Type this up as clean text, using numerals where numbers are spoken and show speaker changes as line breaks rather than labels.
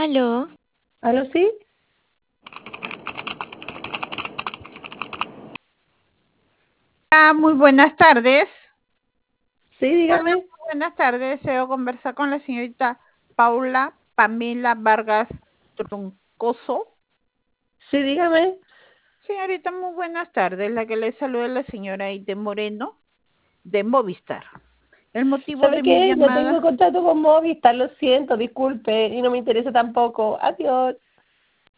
Aló,
¿Aló, sí?
Muy buenas tardes.
Sí,
Hola,
dígame.
muy buenas tardes. Deseo conversar con la señorita Paula Pamela Vargas Troncoso.
Sí, dígame.
Señorita, muy buenas tardes. La que le saluda es la señora Aide Moreno de Movistar. El motivo
¿Sabe
de mi
qué? No tengo
llamada,
contrato con Movistar, lo siento, disculpe, y no me interesa tampoco. Adiós.